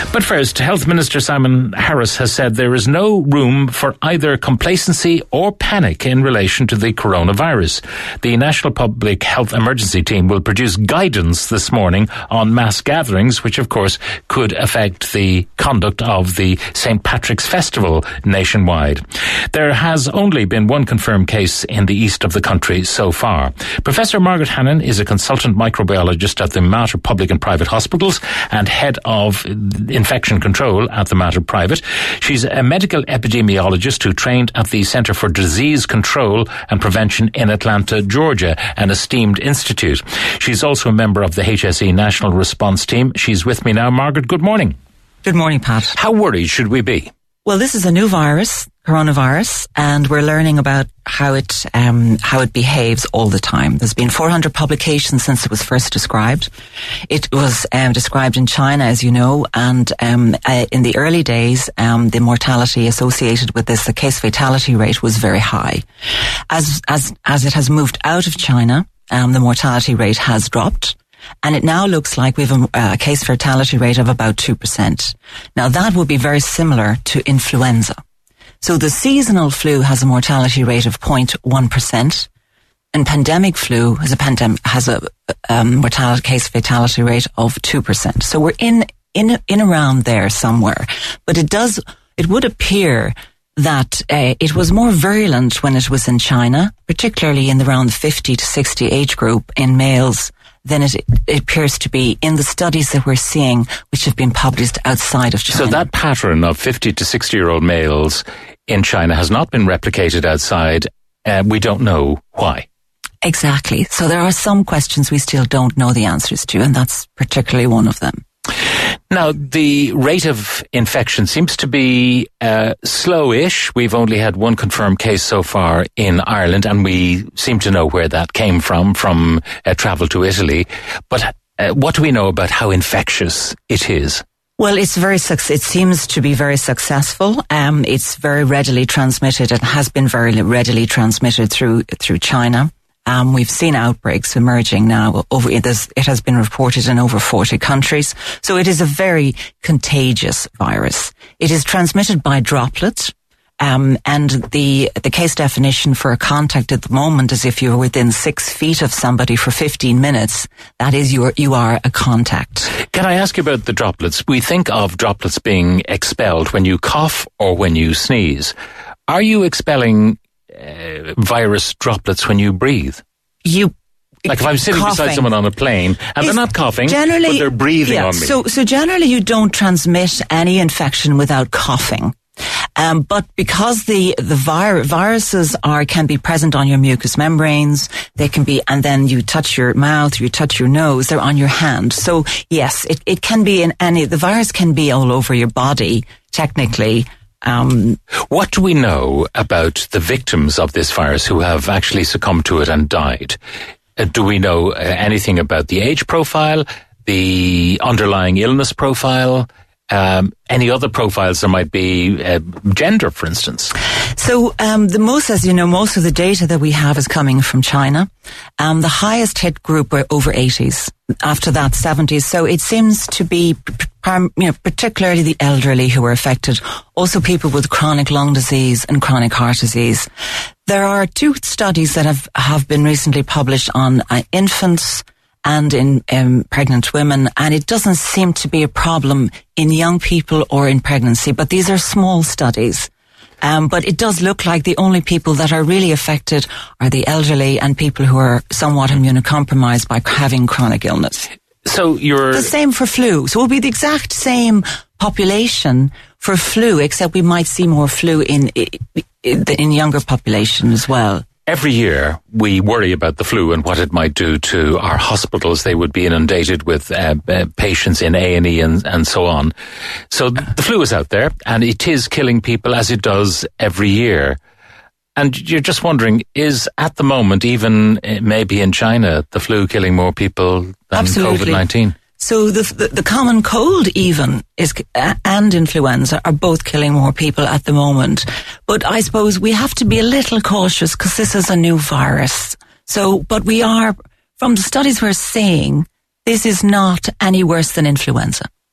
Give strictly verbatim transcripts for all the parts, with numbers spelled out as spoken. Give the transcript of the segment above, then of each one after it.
But first, Health Minister Simon Harris has said there is no room for either complacency or panic in relation to the coronavirus. The National Public Health Emergency Team will produce guidance this morning on mass gatherings, which of course could affect the conduct of the Saint Patrick's Festival nationwide. There has only been one confirmed case in the east of the country so far. Professor Margaret Hannon is a consultant microbiologist at the Mater Public and Private Hospitals and head of infection control at the Mater Private. She's a medical epidemiologist who trained at the Centre for Disease Control and Prevention in Atlanta, Georgia, an esteemed institute. She's also a member of the H S E National Response Team. She's with me now. Margaret, good morning. Good morning, Pat. How worried should we be? Well, this is a new virus, coronavirus, and we're learning about how it um, how it behaves all the time. There's been four hundred publications since it was first described. It was um, described in China, as you know, and um, uh, in the early days, um, the mortality associated with this, the case fatality rate, was very high. As as as it has moved out of China, um, the mortality rate has dropped. And it now looks like we have a uh, case fatality rate of about two percent. Now that would be very similar to influenza. So the seasonal flu has a mortality rate of zero point one percent, and pandemic flu has a pandem- has a um, mortality case fatality rate of two percent. So we're in in in around there somewhere. But it does it would appear that uh, it was more virulent when it was in China, particularly in the around fifty to sixty age group in males, than it, it appears to be in the studies that we're seeing, which have been published outside of China. So that pattern of fifty to sixty-year-old males in China has not been replicated outside. Uh, we don't know why. Exactly. So there are some questions we still don't know the answers to, and that's particularly one of them. Now, the rate of infection seems to be uh, slow-ish. We've only had one confirmed case so far in Ireland, and we seem to know where that came from, from uh, travel to Italy. But uh, what do we know about how infectious it is? Well, it's very, it seems to be very successful. Um, it's very readily transmitted and has been very readily transmitted through, through China. Um, we've seen outbreaks emerging now. Over it, is, it has been reported in over forty countries. So it is a very contagious virus. It is transmitted by droplets. Um, and the, the case definition for a contact at the moment is if you're within six feet of somebody for fifteen minutes, that is you are, you are a contact. Can I ask you about the droplets? We think of droplets being expelled when you cough or when you sneeze. Are you expelling uh, virus droplets when you breathe? You Like if I'm sitting coughing. beside someone on a plane and they're not coughing, but they're breathing yeah, on me. So, so generally you don't transmit any infection without coughing. Um, but because the, the vir- viruses are, can be present on your mucous membranes, they can be, and then you touch your mouth, you touch your nose, they're on your hand. So yes, it, it can be in any, the virus can be all over your body, technically. Um, what do we know about the victims of this virus who have actually succumbed to it and died? Uh, do we know uh, anything about the age profile, the underlying illness profile, um, any other profiles there might be, uh, gender, for instance? So um, the most, as you know, most of the data that we have is coming from China. Um, the highest hit group were over eighties. After that, seventies. So it seems to be, you know, particularly the elderly who are affected. Also people with chronic lung disease and chronic heart disease. There are two studies that have, have been recently published on uh, infants and in um, pregnant women, and it doesn't seem to be a problem in young people or in pregnancy, but these are small studies. Um, but it does look like the only people that are really affected are the elderly and people who are somewhat immunocompromised by having chronic illness. So you're... The same for flu. So it will be the exact same population for flu, except we might see more flu in, in, in younger population as well. Every year, we worry about the flu and what it might do to our hospitals. They would be inundated with uh, uh, patients in A and E and, and so on. So the flu is out there, and it is killing people as it does every year. And you're just wondering, is at the moment, even uh, maybe in China, the flu killing more people than Absolutely. COVID nineteen? So the, the the common cold even is uh, and influenza are both killing more people at the moment. But I suppose we have to be a little cautious because this is a new virus. So, but we are, from the studies we're seeing, this is not any worse than influenza.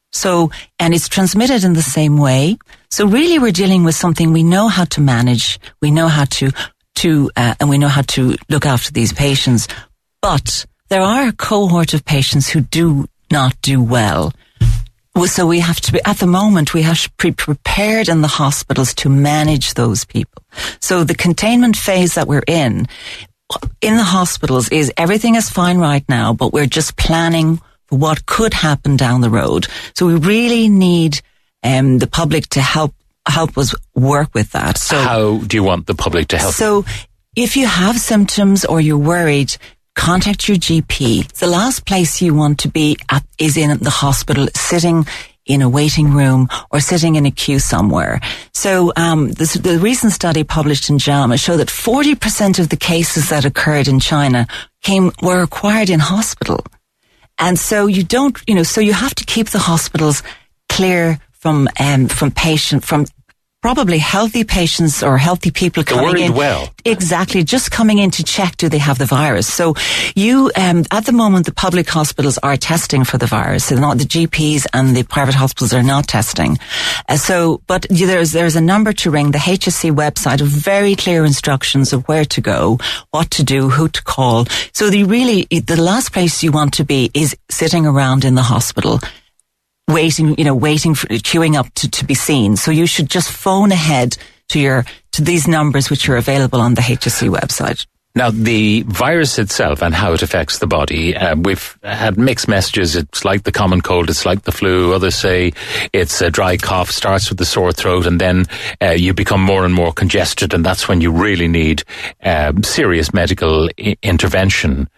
So, and it's transmitted in the same way. So really we're dealing with something we know how to manage, we know how to, to, uh, and we know how to look after these patients. But there are a cohort of patients who do not do well. So we have to be, at the moment, we have to be prepared in the hospitals to manage those people. So the containment phase that we're in, in the hospitals is everything is fine right now, but we're just planning for what could happen down the road. So we really need um, the public to help help us work with that. So how do you want the public to help? So if you have symptoms or you're worried, contact your G P. The last place you want to be at is in the hospital, sitting in a waiting room or sitting in a queue somewhere. So um, this, the recent study published in JAMA showed that forty percent of the cases that occurred in China came were acquired in hospital. And so you don't, you know, so you have to keep the hospitals clear from um, from patient from probably healthy patients or healthy people coming They're worried in. well. Exactly, just coming in to check, do they have the virus? So you, um, at the moment, the public hospitals are testing for the virus. So not the G Ps and the private hospitals are not testing. Uh, so, but there's, there's a number to ring. The H S C website of very clear instructions of where to go, what to do, who to call. So the really, the last place you want to be is sitting around in the hospital, waiting, you know, waiting for, queuing up to, to be seen. So you should just phone ahead to your, to these numbers which are available on the H S C website. Now, the virus itself and how it affects the body, uh, we've had mixed messages. It's like the common cold, it's like the flu. Others say it's a dry cough, starts with the sore throat, and then uh, you become more and more congested, and that's when you really need uh, serious medical I- intervention.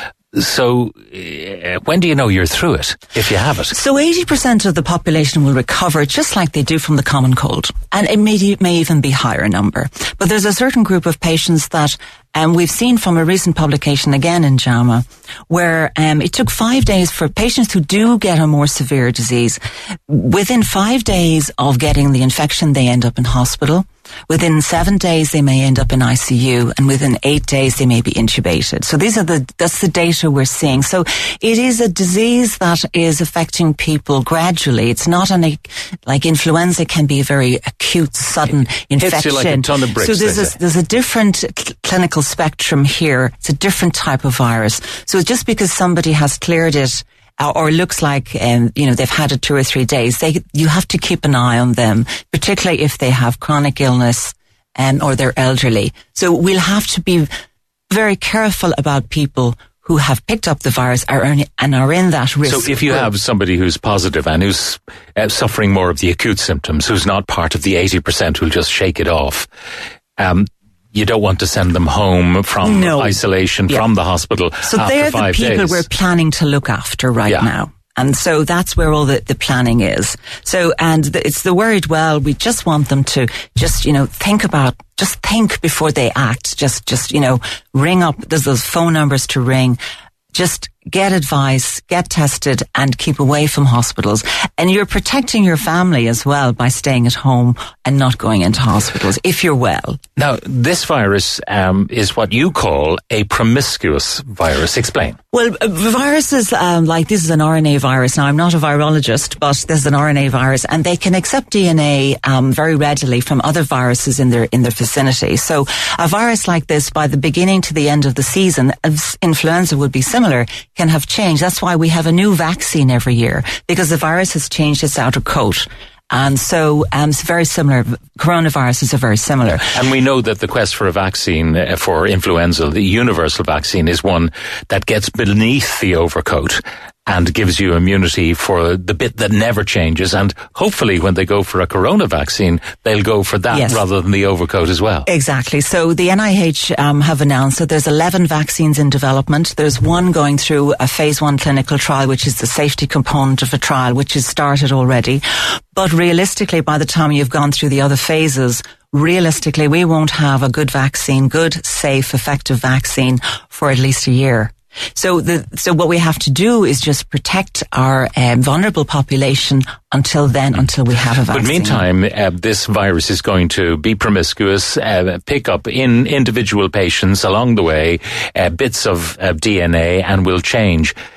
So, uh, when do you know you're through it, if you have it? So eighty percent of the population will recover just like they do from the common cold. And it may, may even be higher number. But there's a certain group of patients that um, we've seen from a recent publication, again in JAMA, where um, it took five days for patients who do get a more severe disease. Within five days of getting the infection, they end up in hospital. Within seven days, they may end up in I C U, and within eight days, they may be intubated. So these are the, that's the data we're seeing. So it is a disease that is affecting people gradually. It's not an, like influenza can be a very acute, sudden it infection. Hits you like a ton of bricks, so there's a, there's a different cl- clinical spectrum here. It's a different type of virus. So just because somebody has cleared it, or looks like, um, you know, they've had it two or three days, they, you have to keep an eye on them, particularly if they have chronic illness and, or they're elderly. So we'll have to be very careful about people who have picked up the virus are in, and are in that risk. So if you have somebody who's positive and who's uh, suffering more of the acute symptoms, who's not part of the eighty percent who'll just shake it off, um, you don't want to send them home from no. isolation yeah. from the hospital so after they're five the people days. We're planning to look after right yeah. now. And so that's where all the, the planning is. So, and the, it's the worried well, we just want them to just, you know, think about, just think before they act. Just, just, you know, ring up, there's those phone numbers to ring. Just get advice, get tested, and keep away from hospitals. And you're protecting your family as well by staying at home and not going into hospitals if you're well. Now, this virus um, is what you call a promiscuous virus. Explain. Well, uh, viruses um, like this is an R N A virus. Now, I'm not a virologist, but there's an R N A virus, and they can accept D N A um, very readily from other viruses in their in their vicinity. So, a virus like this, by the beginning to the end of the season, as influenza would be similar, can have changed. That's why we have a new vaccine every year, because the virus has changed its outer coat. And so um, it's very similar. Coronaviruses are very similar. And we know that the quest for a vaccine uh, for influenza, the universal vaccine, is one that gets beneath the overcoat and gives you immunity for the bit that never changes. And hopefully when they go for a corona vaccine, they'll go for that yes. rather than the overcoat as well. Exactly. So the N I H um, have announced that there's eleven vaccines in development. There's one going through a phase one clinical trial, which is the safety component of a trial, which has started already. But realistically, by the time you've gone through the other phases, realistically, we won't have a good vaccine, good, safe, effective vaccine for at least a year. So the, so what we have to do is just protect our um, vulnerable population until then, until we have a vaccine. But meantime, uh, this virus is going to be promiscuous, uh, pick up in individual patients along the way, uh, bits of uh, D N A, and will change.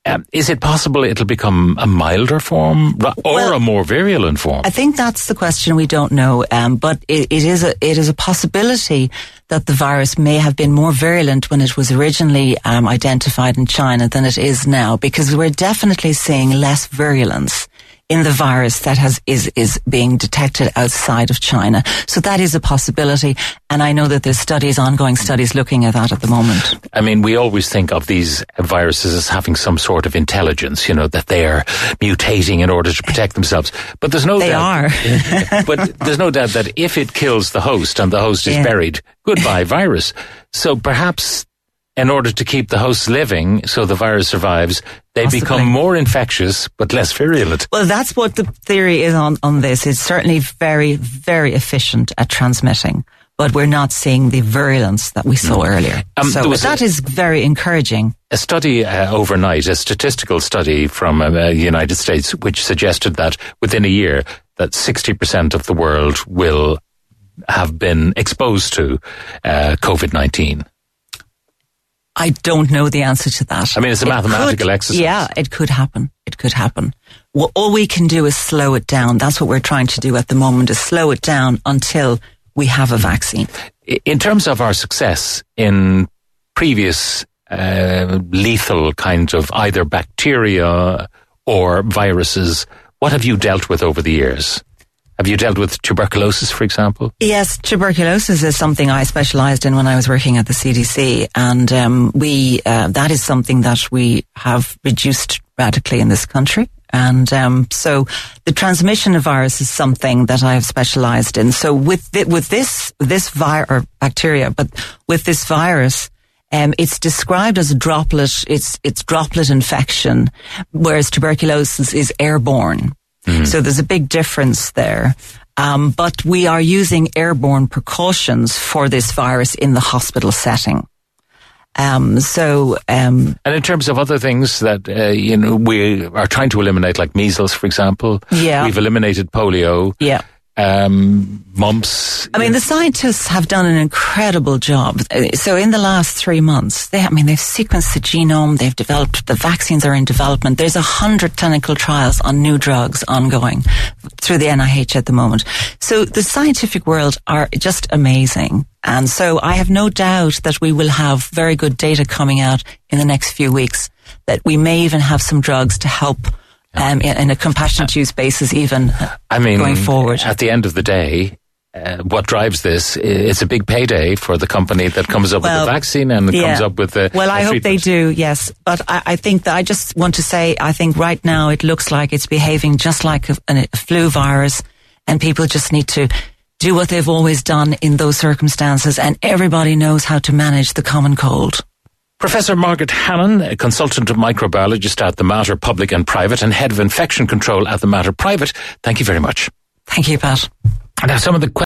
Um, is it possible it'll become a milder form or well, a more virulent form? I think that's the question we don't know. Um, but it, it is a it is a possibility that the virus may have been more virulent when it was originally um, identified in China than it is now, because we're definitely seeing less virulence in the virus that has is is being detected outside of China. So that is a possibility, and I know that there's studies, ongoing studies, looking at that at the moment. I mean, we always think of these viruses as having some sort of intelligence, you know, that they are mutating in order to protect themselves. But there's no they doubt. They are. But there's no doubt that if it kills the host and the host is yeah. buried, goodbye virus. So perhaps, in order to keep the hosts living so the virus survives, they Possibly. become more infectious but less virulent. Well, that's what the theory is on, on this. It's certainly very, very efficient at transmitting, but we're not seeing the virulence that we saw mm. earlier. Um, so that a, is very encouraging. A study uh, overnight, a statistical study from uh, the United States, which suggested that within a year that sixty percent of the world will have been exposed to uh, COVID nineteen. I don't know the answer to that. I mean, it's a it mathematical could, exercise. Yeah, it could happen. It could happen. Well, all we can do is slow it down. That's what we're trying to do at the moment, is slow it down until we have a vaccine. In terms of our success in previous uh, lethal kinds of either bacteria or viruses, what have you dealt with over the years? Have you dealt with tuberculosis, for example? Yes, tuberculosis is something I specialised in when I was working at the C D C, and um, we uh, that is something that we have reduced radically in this country. And um, so the transmission of virus is something that I have specialised in. So with th- with this this virus or bacteria, but with this virus, um, it's described as a droplet. It's it's droplet infection, whereas tuberculosis is airborne. Mm-hmm. So there's a big difference there. Um, but we are using airborne precautions for this virus in the hospital setting. Um, so, um, and in terms of other things that, uh, you know, we are trying to eliminate, like measles, for example. Yeah. We've eliminated polio. Yeah. Um, mumps. I mean, the scientists have done an incredible job. So in the last three months, they, I mean, they've sequenced the genome, they've developed, the vaccines are in development. There's a hundred clinical trials on new drugs ongoing through the N I H at the moment. So the scientific world are just amazing. And so I have no doubt that we will have very good data coming out in the next few weeks, that we may even have some drugs to help Um, in, in a compassionate use basis, even I mean, going forward. At the end of the day, uh, what drives this, it's a big payday for the company that comes up well, with the vaccine and yeah. comes up with the Well, the I hope they do, yes. But I, I think that I just want to say, I think right now it looks like it's behaving just like a, a flu virus, and people just need to do what they've always done in those circumstances, and everybody knows how to manage the common cold. Professor Margaret Hannon, a consultant microbiologist at the Mater Public and Private and head of infection control at the Mater Private, thank you very much. Thank you, Pat. Now, some of the